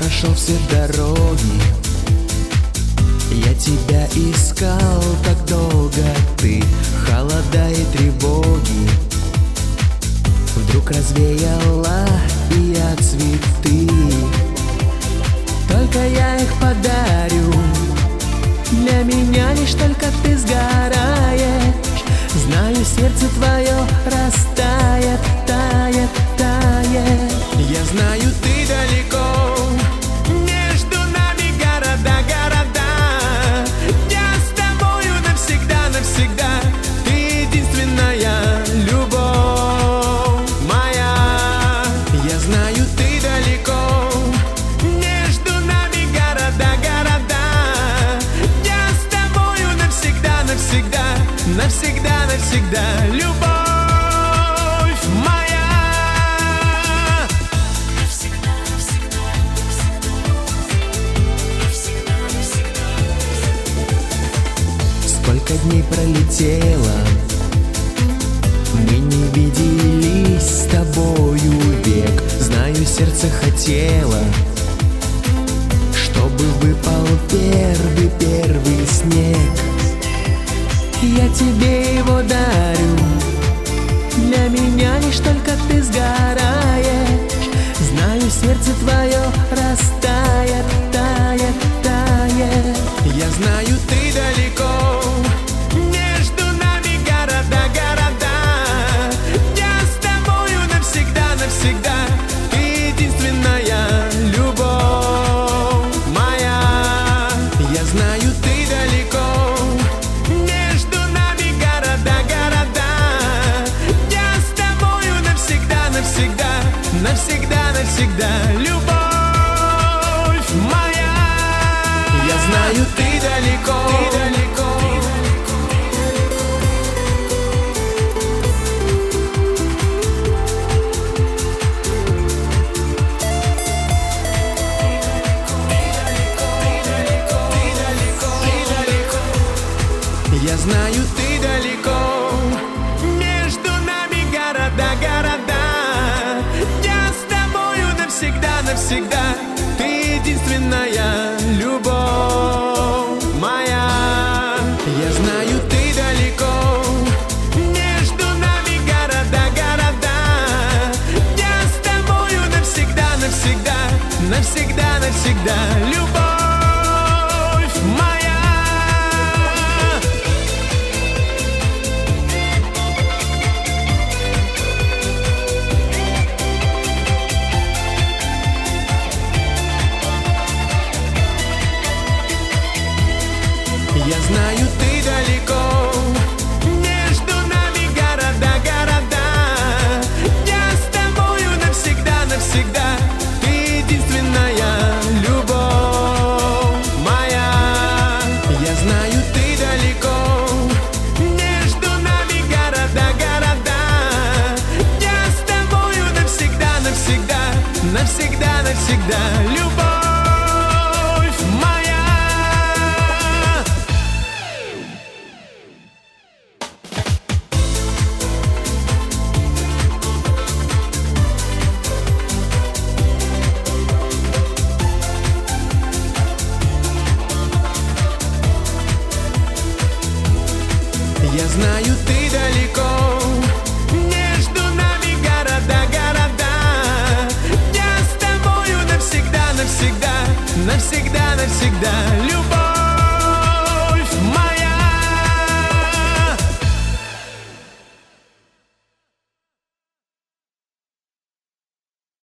прошел все дороги, я тебя искал так долго, ты холода и тревоги вдруг развеяла, и я цветы. Только я их подарю, для меня лишь только ты сгораешь. Знаю, сердце твое растает, тает, тает. Я знаю, ты далеко, между нами города, города. Я с тобою навсегда, навсегда. Ты единственная любовь моя. Я знаю, ты далеко, между нами города, города. Я с тобою навсегда, навсегда, навсегда, навсегда, любовь моя. Сколько дней пролетело, мы не виделись с тобою век. Знаю, сердце хотело, чтобы выпал первый снег. Я тебе его дарю, для меня лишь только ты сгораешь. Знаю, сердце твое растает, тает, тает. Я знаю, ты далеко, между нами города, города. Я с тобою навсегда, навсегда. Ты единственная любовь моя. Я знаю, ты далеко, между нами города, города. Я с тобою навсегда, навсегда, навсегда, навсегда, любовь моя. Я знаю, ты далеко, ты далеко. Я знаю, ты далеко, между нами города, города. Я с тобою навсегда, навсегда. Ты единственная любовь моя. Я знаю, ты далеко, между нами города, города. Я с тобою навсегда, навсегда, навсегда, навсегда, любовь моя. Я знаю, ты далеко, между нами города, города. Я с тобою навсегда, навсегда. Ты единственная любовь моя. Я знаю, ты далеко, между нами города, города. Я с тобою навсегда, навсегда, навсегда, навсегда, любовь моя. Я знаю, ты далеко,